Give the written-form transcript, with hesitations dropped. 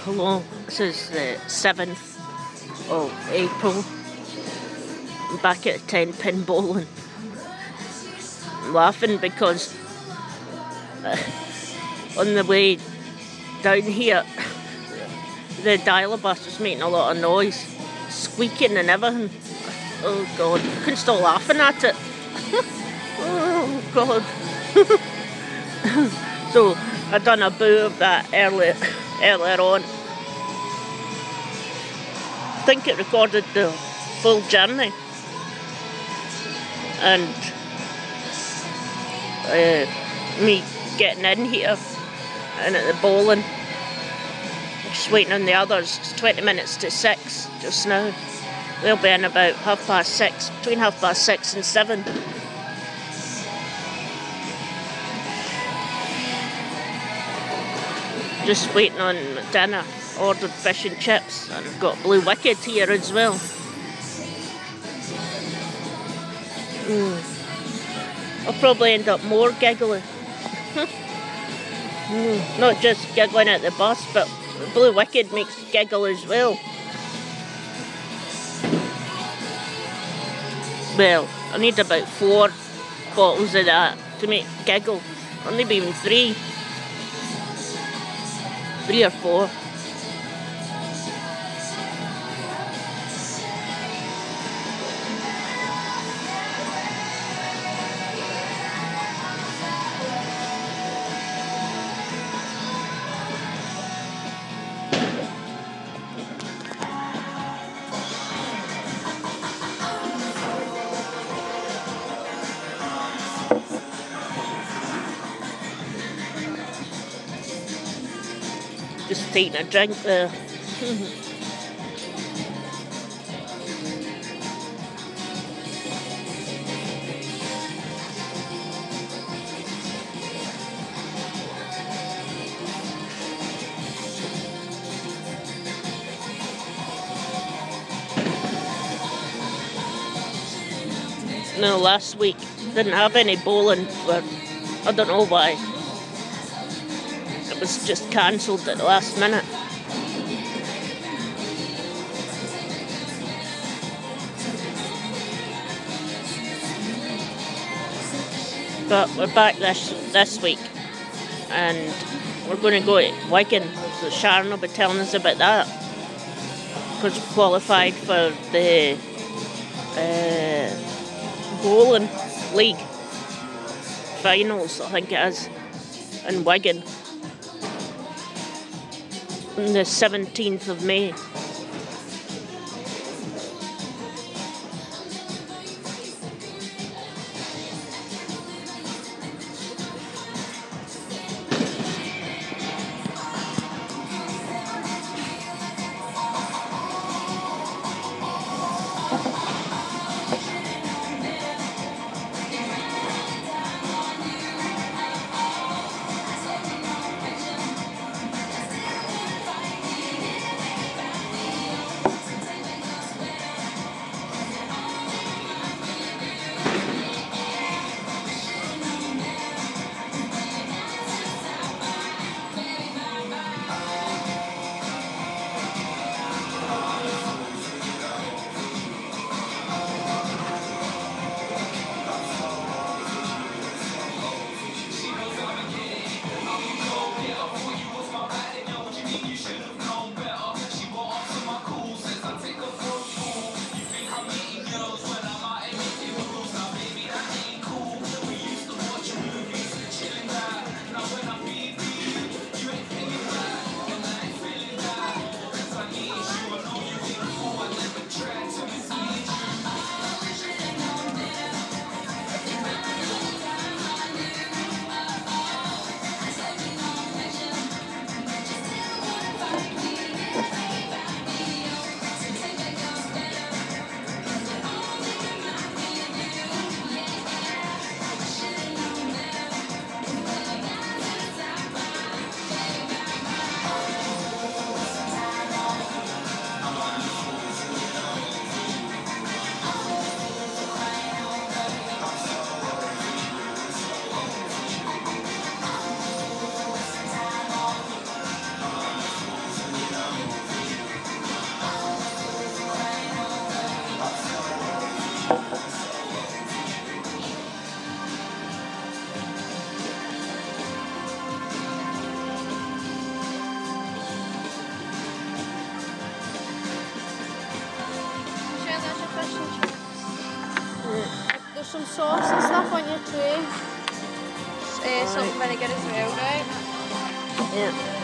Hello, this is the 7th of April. I'm back at 10 pin bowling. I'm laughing because on the way down here, the dialer bus was making a lot of noise, squeaking and everything. Oh God, I couldn't stop laughing at it. Oh God. So I done a boo of that earlier on. I think it recorded the full journey, and me getting in here and at the bowling, just waiting on the others. It's 20 minutes to 6 just now. They'll be in about 6:30, between 6:30 and 7. Just waiting on dinner. Ordered fish and chips, and I've got Blue Wicked here as well. I'll probably end up more giggling. Not just giggling at the bus, but Blue Wicked makes me giggle as well. Well, I need about 4 bottles of that to make me giggle. Or maybe even 3. 3 or 4. Just taking a drink there. No, last week didn't have any bowling, but I don't know why. It was just cancelled at the last minute. But we're back this week, and we're going to go to Wigan, so Sharon will be telling us about that. Because we qualified for the bowling league finals, I think it is, in Wigan on the 17th of May. some sauce and stuff on your tray. Salt and vinegar as well, right? Yeah.